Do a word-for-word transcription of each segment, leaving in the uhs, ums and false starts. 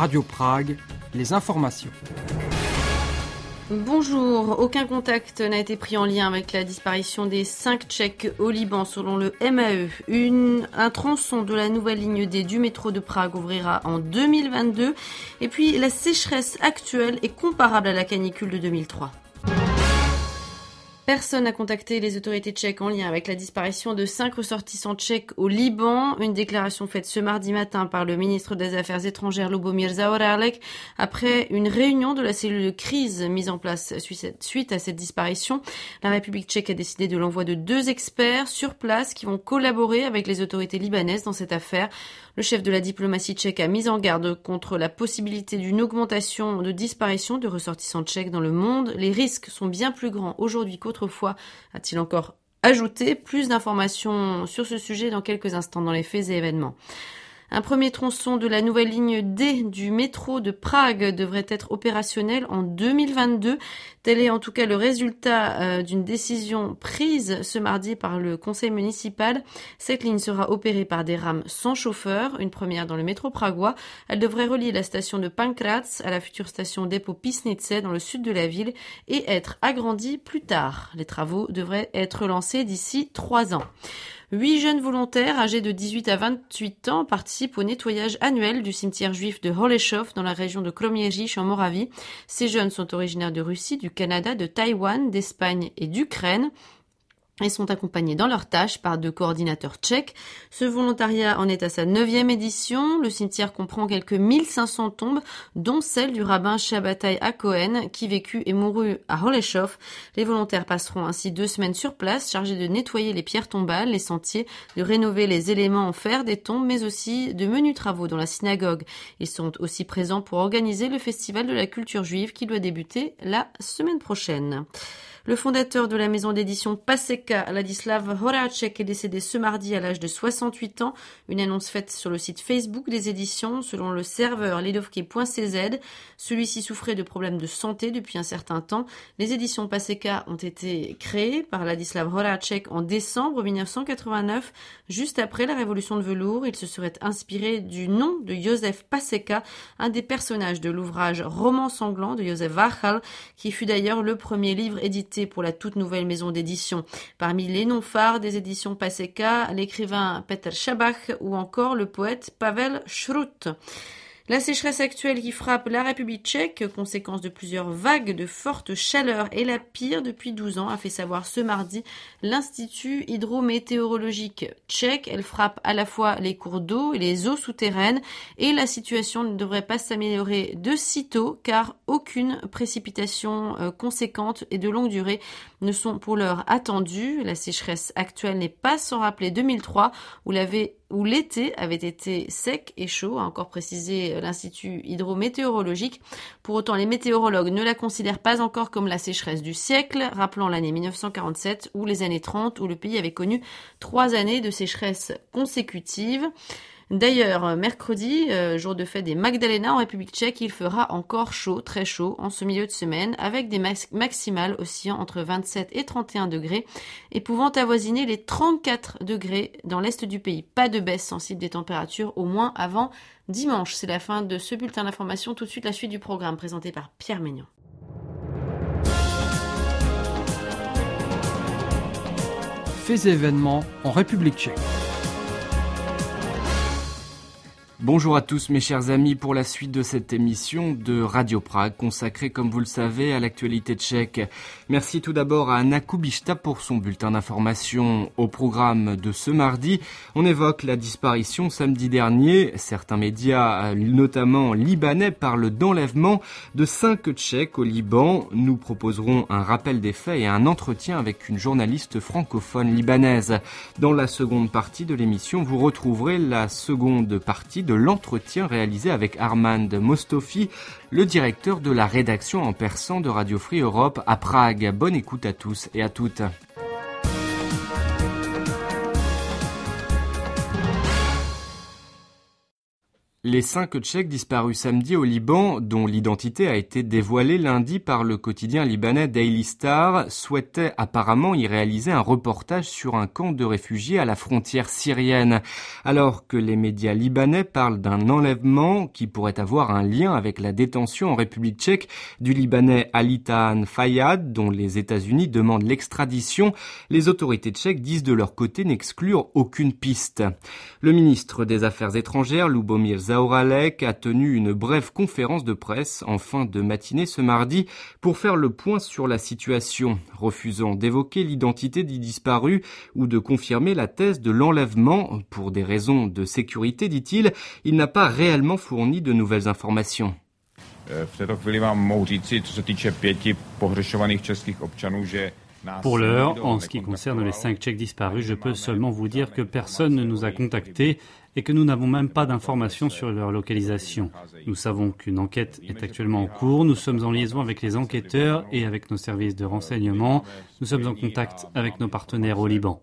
Radio Prague, les informations. Bonjour, aucun contact n'a été pris en lien avec la disparition des cinq Tchèques au Liban selon le M A E. Une, un tronçon de la nouvelle ligne D du métro de Prague ouvrira en deux mille vingt-deux et puis la sécheresse actuelle est comparable à la canicule de deux mille trois. Personne n'a contacté les autorités tchèques en lien avec la disparition de cinq ressortissants tchèques au Liban. Une déclaration faite ce mardi matin par le ministre des Affaires étrangères Lubomír Zaorálek après une réunion de la cellule de crise mise en place suite à cette disparition. La République tchèque a décidé de l'envoi de deux experts sur place qui vont collaborer avec les autorités libanaises dans cette affaire. Le chef de la diplomatie tchèque a mis en garde contre la possibilité d'une augmentation de disparition de ressortissants tchèques dans le monde. Les risques sont bien plus grands aujourd'hui qu'autrefois, a-t-il encore ajouté. Plus d'informations sur ce sujet dans quelques instants dans les faits et événements. Un premier tronçon de la nouvelle ligne D du métro de Prague devrait être opérationnel en deux mille vingt-deux. Tel est en tout cas le résultat euh, d'une décision prise ce mardi par le conseil municipal. Cette ligne sera opérée par des rames sans chauffeur, une première dans le métro pragois. Elle devrait relier la station de Pankratz à la future station dépôt Písnice dans le sud de la ville et être agrandie plus tard. Les travaux devraient être lancés d'ici trois ans. Huit jeunes volontaires âgés de dix-huit à vingt-huit ans participent au nettoyage annuel du cimetière juif de Holešov dans la région de Kroměříž en Moravie. Ces jeunes sont originaires de Russie, du Canada, de Taïwan, d'Espagne et d'Ukraine. Ils sont accompagnés dans leurs tâches par deux coordinateurs tchèques. Ce volontariat en est à sa neuvième édition. Le cimetière comprend quelques mille cinq cents tombes, dont celle du rabbin Shabbatai HaKohen, qui vécut et mourut à Holešov. Les volontaires passeront ainsi deux semaines sur place, chargés de nettoyer les pierres tombales, les sentiers, de rénover les éléments en fer des tombes, mais aussi de menus travaux dans la synagogue. Ils sont aussi présents pour organiser le festival de la culture juive qui doit débuter la semaine prochaine. Le fondateur de la maison d'édition Paseka, Ladislav Horáček, est décédé ce mardi à l'âge de soixante-huit ans. Une annonce faite sur le site Facebook des éditions. Selon le serveur lidovke point c z, celui-ci souffrait de problèmes de santé depuis un certain temps. Les éditions Paseka ont été créées par Ladislav Horáček en décembre mille neuf cent quatre-vingt-neuf, juste après la révolution de velours. Il se serait inspiré du nom de Josef Paseka, un des personnages de l'ouvrage Roman sanglant de Josef Váchal, qui fut d'ailleurs le premier livre édité pour la toute nouvelle maison d'édition. Parmi les noms phares des éditions Paseka, l'écrivain Petr Šabach ou encore le poète Pavel Šrut. La sécheresse actuelle qui frappe la République tchèque, conséquence de plusieurs vagues de forte chaleur, est la pire depuis douze ans, a fait savoir ce mardi l'Institut hydrométéorologique tchèque. Elle frappe à la fois les cours d'eau et les eaux souterraines et la situation ne devrait pas s'améliorer de sitôt car aucune précipitation euh, conséquente et de longue durée ne sont pour l'heure attendues. La sécheresse actuelle n'est pas sans rappeler deux mille trois où l'avait où l'été avait été sec et chaud, a encore précisé l'Institut hydrométéorologique. Pour autant, les météorologues ne la considèrent pas encore comme la sécheresse du siècle, rappelant l'année mille neuf cent quarante-sept ou les années trente où le pays avait connu trois années de sécheresse consécutives. D'ailleurs, mercredi, euh, jour de fête des Magdalena en République tchèque, il fera encore chaud, très chaud, en ce milieu de semaine, avec des max- maximales oscillant entre vingt-sept et trente et un degrés et pouvant avoisiner les trente-quatre degrés dans l'est du pays. Pas de baisse sensible des températures, au moins avant dimanche. C'est la fin de ce bulletin d'information. Tout de suite, la suite du programme présenté par Pierre Maignan. Faits et événements en République tchèque. Bonjour à tous mes chers amis pour la suite de cette émission de Radio Prague consacrée comme vous le savez à l'actualité tchèque. Merci tout d'abord à Anna Kubishta pour son bulletin d'information. Au programme de ce mardi, on évoque la disparition samedi dernier. Certains médias, notamment libanais, parlent d'enlèvement de cinq Tchèques au Liban. Nous proposerons un rappel des faits et un entretien avec une journaliste francophone libanaise. Dans la seconde partie de l'émission, vous retrouverez la seconde partie de l'entretien réalisé avec Armand Mostofi, le directeur de la rédaction en persan de Radio Free Europe à Prague. Bonne écoute à tous et à toutes. Les cinq Tchèques disparus samedi au Liban, dont l'identité a été dévoilée lundi par le quotidien libanais Daily Star, souhaitaient apparemment y réaliser un reportage sur un camp de réfugiés à la frontière syrienne. Alors que les médias libanais parlent d'un enlèvement qui pourrait avoir un lien avec la détention en République tchèque du Libanais Ali Tahan Fayyad, dont les États-Unis demandent l'extradition, les autorités tchèques disent de leur côté n'exclure aucune piste. Le ministre des Affaires étrangères, Lubomir Zaoralek, a tenu une brève conférence de presse en fin de matinée ce mardi pour faire le point sur la situation, refusant d'évoquer l'identité des disparus ou de confirmer la thèse de l'enlèvement. Pour des raisons de sécurité, dit-il, il n'a pas réellement fourni de nouvelles informations. Pour l'heure, en ce qui concerne les cinq Tchèques disparus, je peux seulement vous dire que personne ne nous a contactés et que nous n'avons même pas d'informations sur leur localisation. Nous savons qu'une enquête est actuellement en cours, nous sommes en liaison avec les enquêteurs et avec nos services de renseignement, nous sommes en contact avec nos partenaires au Liban.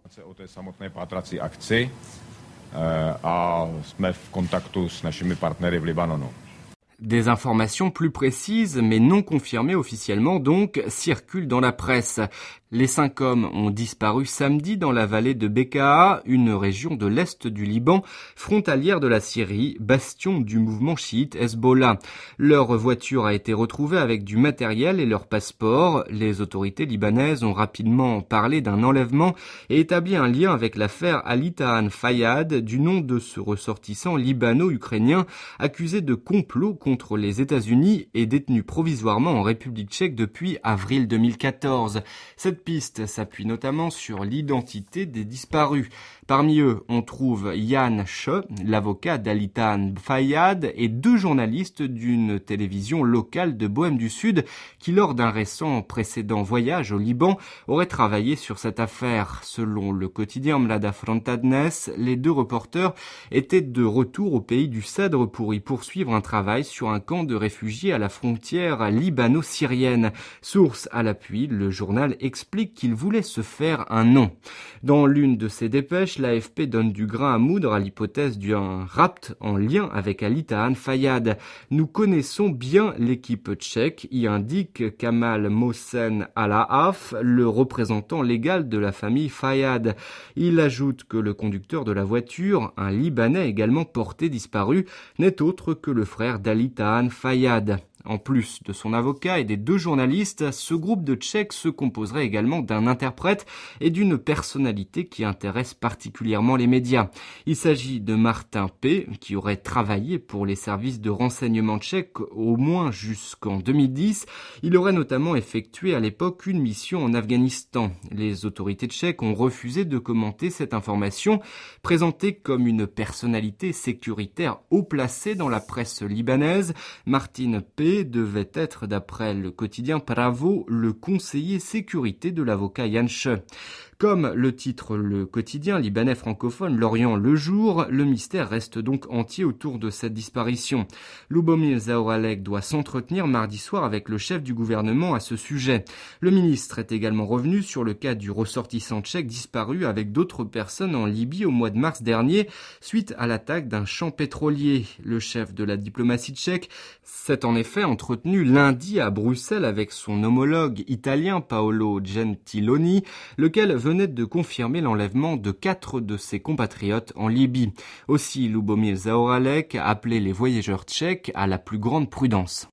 Des informations plus précises, mais non confirmées officiellement donc, circulent dans la presse. Les cinq hommes ont disparu samedi dans la vallée de Bekaa, une région de l'est du Liban, frontalière de la Syrie, bastion du mouvement chiite Hezbollah. Leur voiture a été retrouvée avec du matériel et leur passeport. Les autorités libanaises ont rapidement parlé d'un enlèvement et établi un lien avec l'affaire Ali Tahan Fayyad, du nom de ce ressortissant libano-ukrainien accusé de complot contre les États-Unis et détenu provisoirement en République tchèque depuis avril deux mille quatorze. Cette piste s'appuie notamment sur l'identité des disparus. Parmi eux, on trouve Jan Che, l'avocat d'Ali Tahan Fayyad, et deux journalistes d'une télévision locale de Bohême du Sud qui, lors d'un récent précédent voyage au Liban, auraient travaillé sur cette affaire. Selon le quotidien Mlada Frontadnes, les deux reporters étaient de retour au pays du Cèdre pour y poursuivre un travail sur un camp de réfugiés à la frontière libano-syrienne. Source à l'appui, le journal explique qu'il voulait se faire un nom. Dans l'une de ses dépêches, l'A F P donne du grain à moudre à l'hypothèse d'un rapt en lien avec Ali Tahan Fayyad. Nous connaissons bien l'équipe tchèque, y indique Kamal Mohsen Alahaf, le représentant légal de la famille Fayyad. Il ajoute que le conducteur de la voiture, un Libanais également porté disparu, n'est autre que le frère d'Ali Tahan Fayyad. En plus de son avocat et des deux journalistes, ce groupe de Tchèques se composerait également d'un interprète et d'une personnalité qui intéresse particulièrement les médias. Il s'agit de Martin P., qui aurait travaillé pour les services de renseignement tchèques au moins jusqu'en deux mille dix. Il aurait notamment effectué à l'époque une mission en Afghanistan. Les autorités tchèques ont refusé de commenter cette information, présentée comme une personnalité sécuritaire haut placée dans la presse libanaise. Martin P. devait être, d'après le quotidien Pravo, le conseiller sécurité de l'avocat Jan Che. Comme le titre le quotidien libanais francophone L'Orient le jour, le mystère reste donc entier autour de cette disparition. Lubomir Zaoralek doit s'entretenir mardi soir avec le chef du gouvernement à ce sujet. Le ministre est également revenu sur le cas du ressortissant tchèque disparu avec d'autres personnes en Libye au mois de mars dernier suite à l'attaque d'un champ pétrolier. Le chef de la diplomatie tchèque s'est en effet entretenu lundi à Bruxelles avec son homologue italien Paolo Gentiloni, lequel venait de confirmer l'enlèvement de quatre de ses compatriotes en Libye. Aussi, Lubomir Zaoralek a appelé les voyageurs tchèques à la plus grande prudence.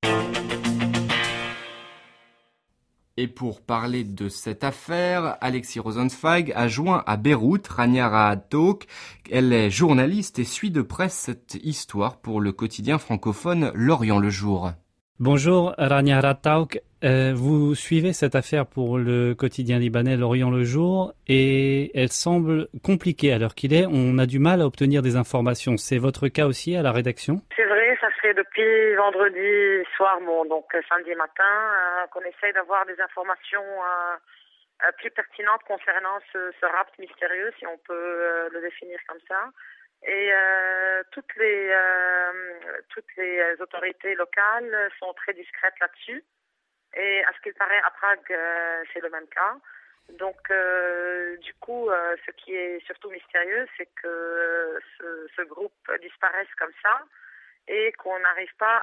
Et pour parler de cette affaire, Alexis Rosenzweig a joint à Beyrouth Rania Raad-Tauk. Elle est journaliste et suit de près cette histoire pour le quotidien francophone L'Orient le jour. Bonjour Rania Raad-Tauk. Euh, vous suivez cette affaire pour le quotidien libanais L'Orient le jour et elle semble compliquée à l'heure qu'il est. On a du mal à obtenir des informations. C'est votre cas aussi à la rédaction ? C'est vrai, ça fait depuis vendredi soir, bon, donc samedi matin, euh, qu'on essaye d'avoir des informations euh, plus pertinentes concernant ce, ce rapt mystérieux, si on peut euh, le définir comme ça. Et euh, toutes les euh, toutes les autorités locales sont très discrètes là-dessus. Et à ce qu'il paraît, à Prague, euh, c'est le même cas. Donc, euh, du coup, euh, ce qui est surtout mystérieux, c'est que ce, ce groupe disparaisse comme ça et qu'on n'arrive pas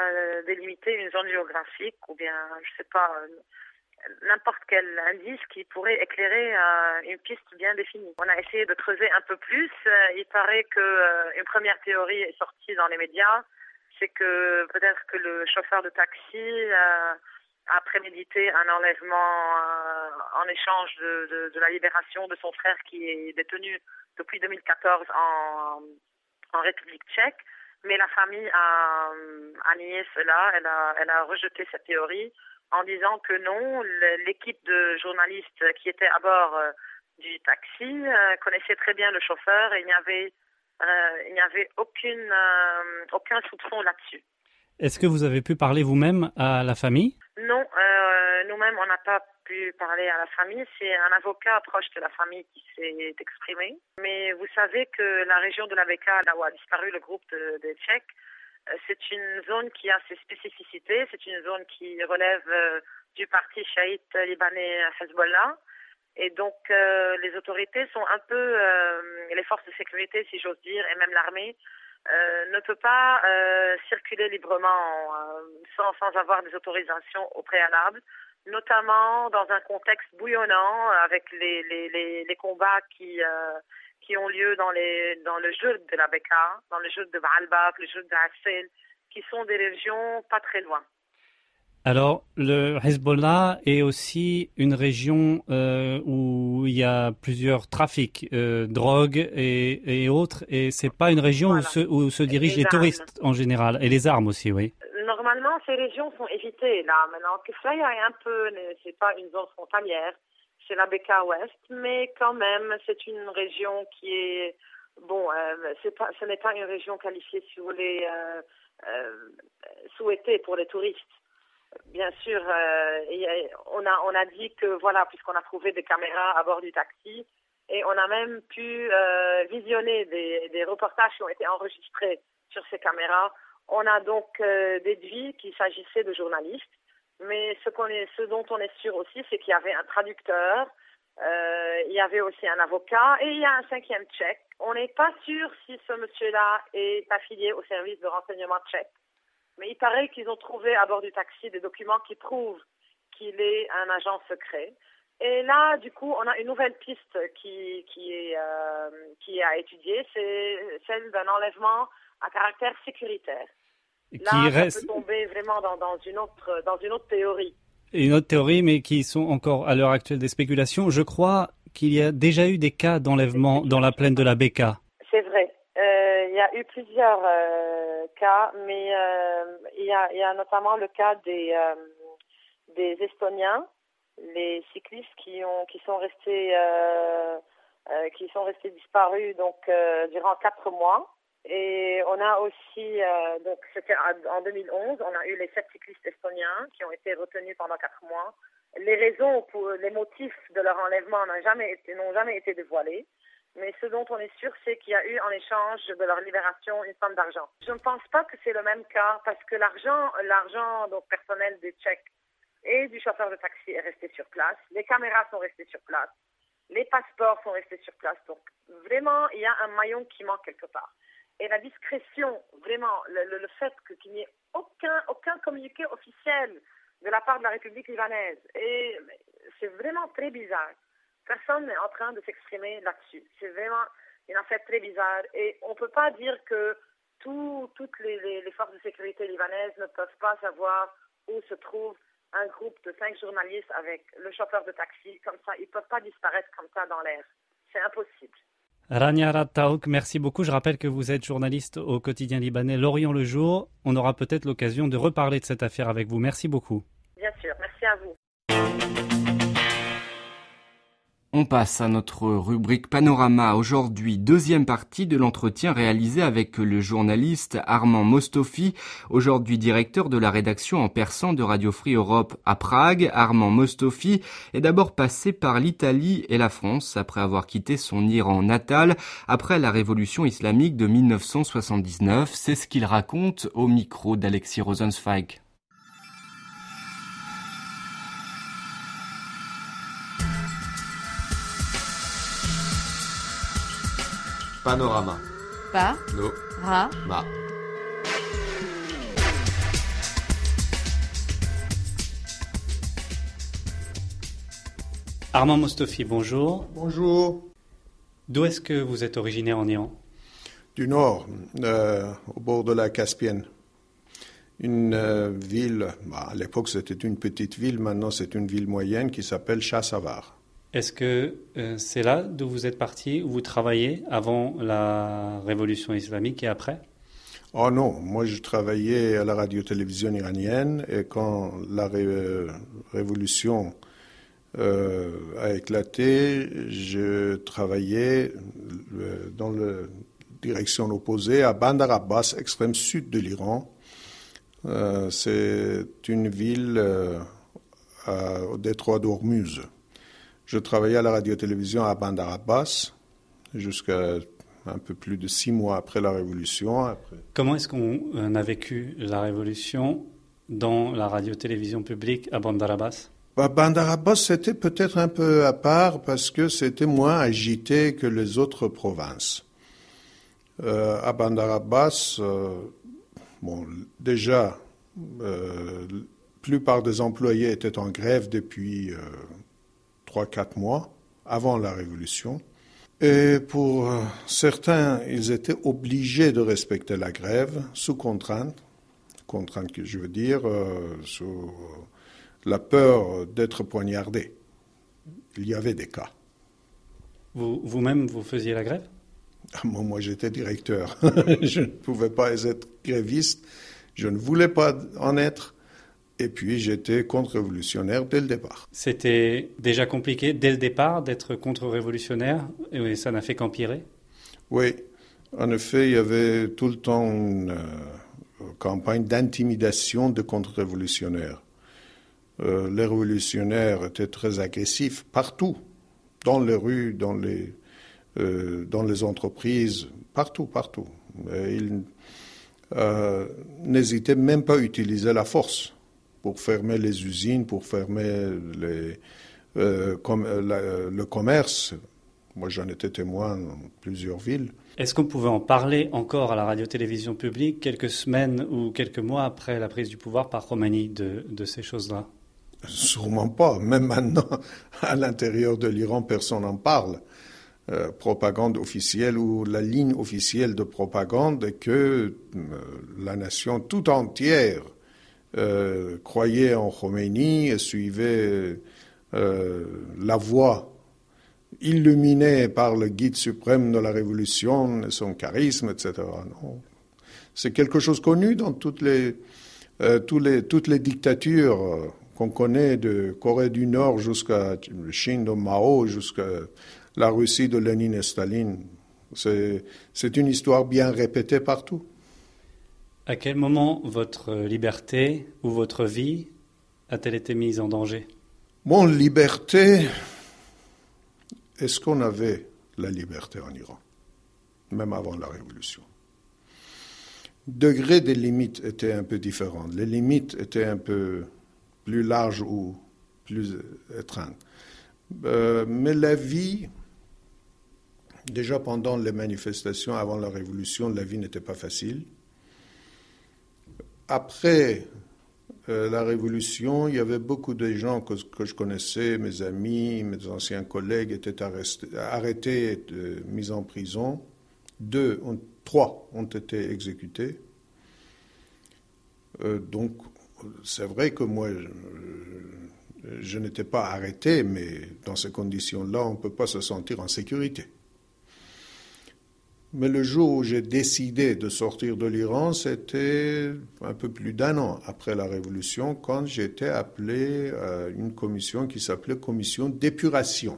à délimiter une zone géographique ou bien, je sais pas, n'importe quel indice qui pourrait éclairer euh, une piste bien définie. On a essayé de creuser un peu plus. Il paraît que euh, une première théorie est sortie dans les médias, c'est que peut-être que le chauffeur de taxi euh, a prémédité un enlèvement euh, en échange de, de, de la libération de son frère qui est détenu depuis deux mille quatorze en, en République tchèque. Mais la famille a, a nié cela, elle a, elle a rejeté cette théorie en disant que non, l'équipe de journalistes qui était à bord euh, du taxi euh, connaissait très bien le chauffeur et il n'y avait, euh, il n'y avait aucune, euh, aucun soupçon là-dessus. Est-ce que vous avez pu parler vous-même à la famille? Non, euh, nous-mêmes, on n'a pas pu parler à la famille. C'est un avocat proche de la famille qui s'est exprimé. Mais vous savez que la région de la Beka, là où a disparu le groupe de, de Tchèques, c'est une zone qui a ses spécificités. C'est une zone qui relève euh, du parti chiite libanais Hezbollah. Et donc, euh, les autorités sont un peu, euh, les forces de sécurité, si j'ose dire, et même l'armée, euh, ne peut pas euh, circuler librement euh, sans, sans avoir des autorisations au préalable, notamment dans un contexte bouillonnant avec les, les, les, les combats qui... Euh, qui ont lieu dans, les, dans le jeu de la Beka, dans le jeu de Baalbek, le jeu de Assel, qui sont des régions pas très loin. Alors, le Hezbollah est aussi une région euh, où il y a plusieurs trafics, euh, drogue et, et autres, et c'est pas une région voilà. où, se, où se dirigent les, les touristes en général, et les armes aussi, oui. Normalement, ces régions sont évitées, là. Maintenant, Keflaïa est un peu, c'est pas une zone frontalière. C'est la Beka Ouest, mais quand même, c'est une région qui est, bon, euh, c'est pas, ce n'est pas une région qualifiée, si vous voulez, euh, euh, souhaitée pour les touristes. Bien sûr, euh, et on a, on a dit que, voilà, puisqu'on a trouvé des caméras à bord du taxi, et on a même pu euh, visionner des, des reportages qui ont été enregistrés sur ces caméras. On a donc euh, déduit qu'il s'agissait de journalistes. Mais ce, qu'on est, ce dont on est sûr aussi, c'est qu'il y avait un traducteur, euh, il y avait aussi un avocat et il y a un cinquième tchèque. On n'est pas sûr si ce monsieur-là est affilié au service de renseignement tchèque. Mais il paraît qu'ils ont trouvé à bord du taxi des documents qui prouvent qu'il est un agent secret. Et là, du coup, on a une nouvelle piste qui, qui, est, euh, qui est à étudier, c'est celle d'un enlèvement à caractère sécuritaire. Là, qui reste... ça peut tomber vraiment dans, dans, une autre, dans une autre théorie. Une autre théorie, mais qui sont encore à l'heure actuelle des spéculations. Je crois qu'il y a déjà eu des cas d'enlèvement dans la plaine de la Beka. C'est vrai. Euh, il y a eu plusieurs euh, cas, mais euh, il, y a, il y a notamment le cas des, euh, des Estoniens, les cyclistes qui, ont, qui, sont, restés, euh, euh, qui sont restés disparus donc, euh, durant quatre mois. Et on a aussi, euh, donc c'était en deux mille onze, on a eu les sept cyclistes estoniens qui ont été retenus pendant quatre mois. Les raisons, pour, les motifs de leur enlèvement n'ont jamais été, n'ont jamais été dévoilés. Mais ce dont on est sûr, c'est qu'il y a eu en échange de leur libération une somme d'argent. Je ne pense pas que c'est le même cas parce que l'argent, l'argent donc personnel des Tchèques et du chauffeur de taxi est resté sur place. Les caméras sont restées sur place. Les passeports sont restés sur place. Donc vraiment, il y a un maillon qui manque quelque part. Et la discrétion, vraiment, le, le, le fait que, qu'il n'y ait aucun, aucun communiqué officiel de la part de la République libanaise, et c'est vraiment très bizarre. Personne n'est en train de s'exprimer là-dessus. C'est vraiment une affaire très bizarre. Et on ne peut pas dire que tout, toutes les, les, les forces de sécurité libanaises ne peuvent pas savoir où se trouve un groupe de cinq journalistes avec le chauffeur de taxi. Comme ça, ils ne peuvent pas disparaître comme ça dans l'air. C'est impossible. Rania Arad-Taouk, merci beaucoup. Je rappelle que vous êtes journaliste au quotidien libanais L'Orient le Jour. On aura peut-être l'occasion de reparler de cette affaire avec vous. Merci beaucoup. Bien sûr, merci à vous. On passe à notre rubrique Panorama. Aujourd'hui, deuxième partie de l'entretien réalisé avec le journaliste Armand Mostofi, aujourd'hui directeur de la rédaction en persan de Radio Free Europe à Prague. Armand Mostofi est d'abord passé par l'Italie et la France après avoir quitté son Iran natal après la révolution islamique de mille neuf cent soixante-dix-neuf. C'est ce qu'il raconte au micro d'Alexis Rosenzweig. Panorama. Pa. No. Ra. Ma. Armand Mostofi, bonjour. Bonjour. D'où est-ce que vous êtes originaire en Iran? Du nord, euh, au bord de la Caspienne. Une euh, ville, bah, à l'époque c'était une petite ville, maintenant c'est une ville moyenne qui s'appelle Chassavar. Est-ce que euh, c'est là d'où vous êtes parti, où vous travaillez avant la révolution islamique et après? Oh non, moi je travaillais à la radio-télévision iranienne et quand la ré- révolution euh, a éclaté, je travaillais euh, dans la direction opposée à Bandar Abbas, extrême sud de l'Iran. Euh, c'est une ville euh, à, au détroit d'Ormuz. Je travaillais à la radio-télévision à Bandar Abbas jusqu'à un peu plus de six mois après la Révolution. Après. Comment est-ce qu'on a vécu la Révolution dans la radio-télévision publique à Bandar Abbas? Bah, Bandar Abbas, c'était peut-être un peu à part parce que c'était moins agité que les autres provinces. Euh, à Bandar Abbas, euh, bon, déjà, euh, la plupart des employés étaient en grève depuis euh, trois quatre mois, avant la Révolution. Et pour euh, certains, ils étaient obligés de respecter la grève sous contrainte, contrainte que je veux dire, euh, sous la peur d'être poignardé. Il y avait des cas. Vous, vous-même, vous faisiez la grève? Moi, moi, j'étais directeur. Je ne pouvais pas être gréviste. Je ne voulais pas en être. Et puis, j'étais contre-révolutionnaire dès le départ. C'était déjà compliqué dès le départ d'être contre-révolutionnaire et ça n'a fait qu'empirer? Oui. En effet, il y avait tout le temps une euh, campagne d'intimidation de contre-révolutionnaires. Euh, les révolutionnaires étaient très agressifs partout, dans les rues, dans les... Euh, dans les entreprises, partout, partout. Et ils euh, n'hésitaient même pas à utiliser la force pour fermer les usines, pour fermer les, euh, com- la, le commerce. Moi, j'en étais témoin dans plusieurs villes. Est-ce qu'on pouvait en parler encore à la radio-télévision publique quelques semaines ou quelques mois après la prise du pouvoir par Khomeini de, de ces choses-là? Sûrement pas. Même maintenant, à l'intérieur de l'Iran, personne n'en parle. Euh, propagande officielle ou la ligne officielle de propagande est que euh, la nation tout entière euh, croyait en Khomeini et suivait euh, la voie illuminée par le guide suprême de la révolution, son charisme, et cetera. Non. C'est quelque chose connu dans toutes les, euh, tous les, toutes les dictatures euh, qu'on connaît, de Corée du Nord jusqu'à Chine de Mao, jusqu'à la Russie de Lénine et Staline. C'est, c'est une histoire bien répétée partout. À quel moment votre liberté ou votre vie a-t-elle été mise en danger? Bon, liberté, est-ce qu'on avait la liberté en Iran, même avant la Révolution? Le degré des limites était un peu différent. Les limites étaient un peu plus larges ou plus étreintes. Euh, mais la vie... Déjà pendant les manifestations avant la Révolution, la vie n'était pas facile. Après euh, la Révolution, il y avait beaucoup de gens que, que je connaissais, mes amis, mes anciens collègues étaient arrestés, arrêtés, euh, mis en prison. Deux, on, trois ont été exécutés. Euh, donc, c'est vrai que moi, je, je n'étais pas arrêté, mais dans ces conditions-là, on ne peut pas se sentir en sécurité. Mais le jour où j'ai décidé de sortir de l'Iran, c'était un peu plus d'un an après la Révolution, quand j'ai été appelé à une commission qui s'appelait Commission d'épuration.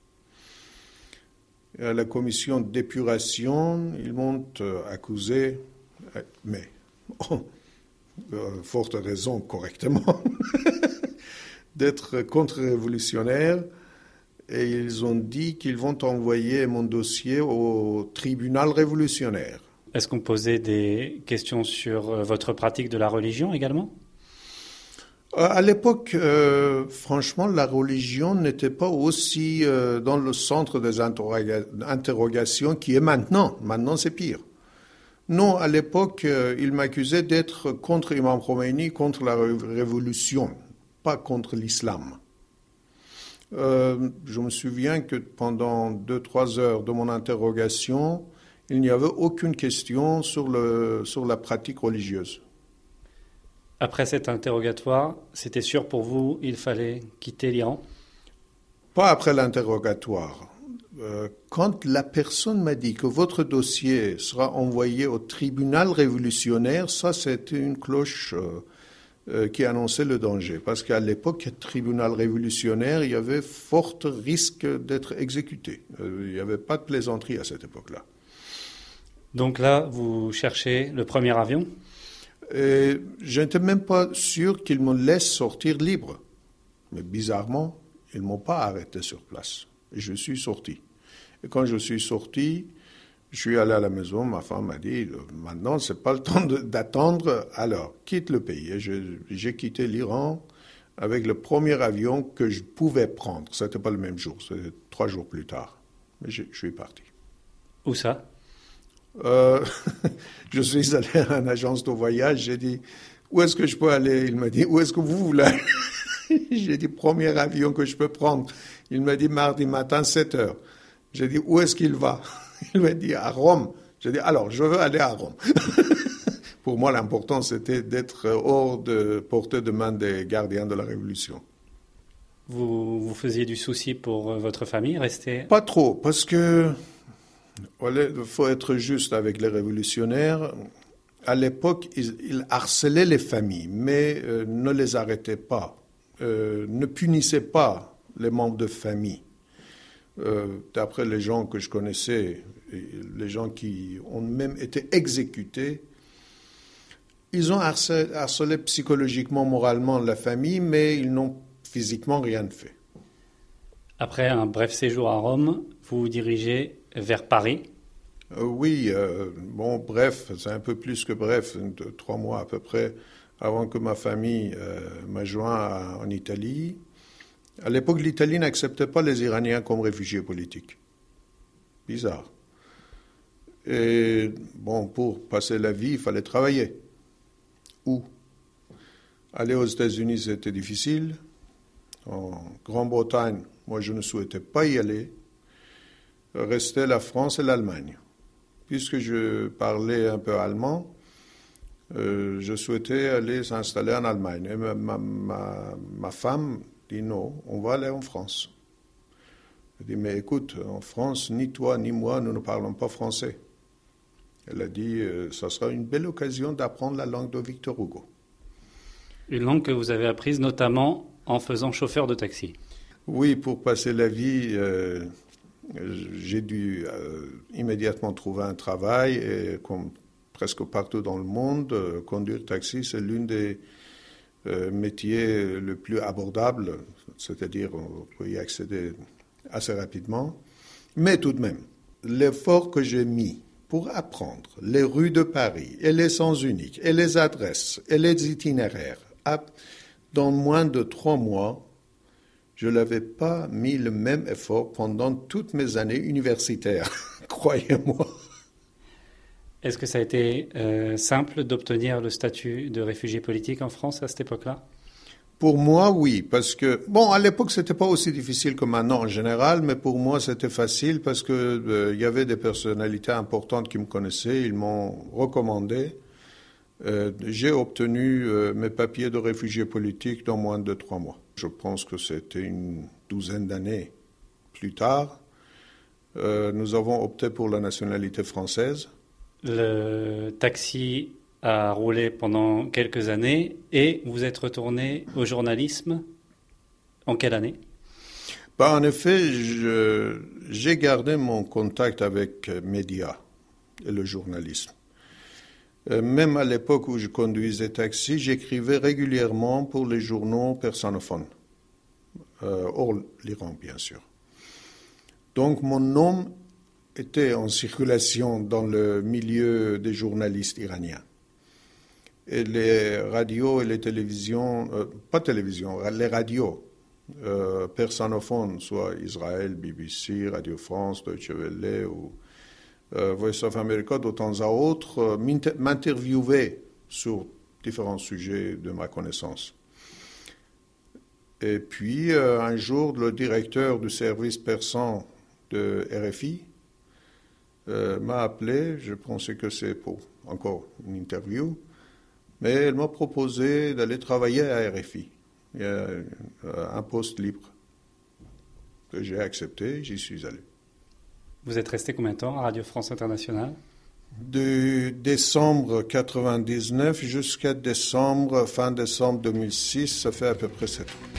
Et à la commission d'épuration, ils m'ont accusé, mais oh, euh, forte raison, correctement, d'être contre-révolutionnaire. Et ils ont dit qu'ils vont envoyer mon dossier au tribunal révolutionnaire. Est-ce qu'on posait des questions sur votre pratique de la religion également? À l'époque, euh, franchement, la religion n'était pas aussi euh, dans le centre des interroga- interrogations qui est maintenant. Maintenant, c'est pire. Non, à l'époque, euh, ils m'accusaient d'être contre Imam Khomeini, contre la ré- révolution, pas contre l'islam. euh, Je me souviens que pendant deux, trois heures de mon interrogation, il n'y avait aucune question sur, le, sur la pratique religieuse. Après cet interrogatoire, c'était sûr pour vous, il fallait quitter l'Iran? Pas après l'interrogatoire. Euh, quand la personne m'a dit que votre dossier sera envoyé au tribunal révolutionnaire, ça c'était une cloche euh, euh, qui annonçait le danger. Parce qu'à l'époque, tribunal révolutionnaire, il y avait fort risque d'être exécuté. Euh, il n'y avait pas de plaisanterie à cette époque-là. Donc là, vous cherchez le premier avion? Et je n'étais même pas sûr qu'ils me laissent sortir libre. Mais bizarrement, ils ne m'ont pas arrêté sur place. Et je suis sorti. Et quand je suis sorti, je suis allé à la maison. Ma femme m'a dit, maintenant, ce n'est pas le temps de, d'attendre. Alors, quitte le pays. Et je, j'ai quitté l'Iran avec le premier avion que je pouvais prendre. Ce n'était pas le même jour, c'était trois jours plus tard. Mais je, je suis parti. Où ça? Euh, je suis allé à une agence de voyage, j'ai dit, où est-ce que je peux aller? Il m'a dit, où est-ce que vous voulez aller? J'ai dit, premier avion que je peux prendre. Il m'a dit, mardi matin, sept heures. J'ai dit, où est-ce qu'il va? Il m'a dit, à Rome. J'ai dit, alors, je veux aller à Rome. Pour moi, l'important, c'était d'être hors de portée de main des gardiens de la Révolution. Vous, vous faisiez du souci pour votre famille, rester? Pas trop, parce que il faut être juste avec les révolutionnaires. À l'époque, ils, ils harcelaient les familles, mais euh, ne les arrêtaient pas, euh, ne punissaient pas les membres de famille. Euh, d'après les gens que je connaissais, les gens qui ont même été exécutés, ils ont harcelé, harcelé psychologiquement, moralement la famille, mais ils n'ont physiquement rien fait. Après un bref séjour à Rome, vous vous dirigez vers Paris? euh, Oui, euh, bon, bref, c'est un peu plus que bref, deux, trois mois à peu près avant que ma famille euh, m'a joint à, en Italie. À l'époque, l'Italie n'acceptait pas les Iraniens comme réfugiés politiques. Bizarre. Et bon, pour passer la vie, il fallait travailler. Où? Aller aux États-Unis, c'était difficile. En Grande-Bretagne, moi, je ne souhaitais pas y aller. Restait la France et l'Allemagne. Puisque je parlais un peu allemand, euh, je souhaitais aller s'installer en Allemagne. Et ma, ma, ma, ma femme dit non, on va aller en France. Je dis, mais écoute, en France, ni toi ni moi, nous ne parlons pas français. Elle a dit, euh, ça sera une belle occasion d'apprendre la langue de Victor Hugo. Une langue que vous avez apprise notamment en faisant chauffeur de taxi. Oui, pour passer la vie, euh, j'ai dû euh, immédiatement trouver un travail et comme presque partout dans le monde, euh, conduire taxi, c'est l'une des euh, métiers le plus abordables, c'est-à-dire on peut y accéder assez rapidement. Mais tout de même, l'effort que j'ai mis pour apprendre les rues de Paris et les sens uniques et les adresses et les itinéraires, dans moins de trois mois, je n'avais pas mis le même effort pendant toutes mes années universitaires, croyez-moi. Est-ce que ça a été euh, simple d'obtenir le statut de réfugié politique en France à cette époque-là? Pour moi, oui, parce que, bon, à l'époque, ce n'était pas aussi difficile que maintenant en général, mais pour moi, c'était facile parce qu'il euh, y avait des personnalités importantes qui me connaissaient, ils m'ont recommandé. Euh, j'ai obtenu euh, mes papiers de réfugié politique dans moins de trois mois. Je pense que c'était une douzaine d'années plus tard. Euh, nous avons opté pour la nationalité française. Le taxi a roulé pendant quelques années et vous êtes retourné au journalisme en quelle année? Bah, en effet, je, j'ai gardé mon contact avec les médias et le journalisme. Même à l'époque où je conduisais taxi, j'écrivais régulièrement pour les journaux personophones, euh, hors l'Iran bien sûr. Donc mon nom était en circulation dans le milieu des journalistes iraniens. Et les radios et les télévisions, euh, pas télévision, les radios euh, personophones, soit Israël, B B C, Radio France, Deutsche Welle ou Euh, Voice of America, de temps à autre, euh, m'interviewait sur différents sujets de ma connaissance. Et puis, euh, un jour, le directeur du service persan de R F I euh, m'a appelé. Je pensais que c'est pour encore une interview. Mais elle m'a proposé d'aller travailler à R F I. Il y a euh, un poste libre que j'ai accepté, j'y suis allé. Vous êtes resté combien de temps à Radio France Internationale ? De décembre quatre-vingt-dix-neuf jusqu'à décembre, fin décembre deux mille six, ça fait à peu près sept ans.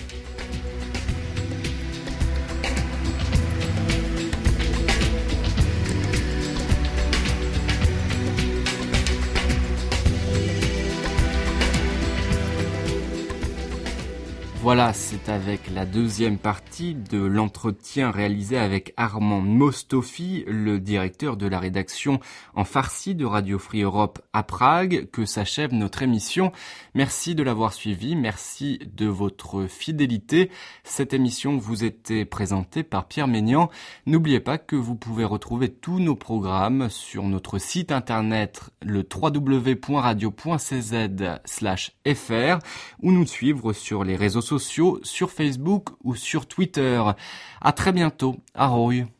Voilà, c'est avec la deuxième partie de l'entretien réalisé avec Armand Mostofi, le directeur de la rédaction en farsi de Radio Free Europe à Prague, que s'achève notre émission. Merci de l'avoir suivi, merci de votre fidélité. Cette émission vous était présentée par Pierre Ménian. N'oubliez pas que vous pouvez retrouver tous nos programmes sur notre site internet, le w w w point radio point c z slash f r, ou nous suivre sur les réseaux sociaux, sur Facebook ou sur Twitter. À très bientôt. Ahoj.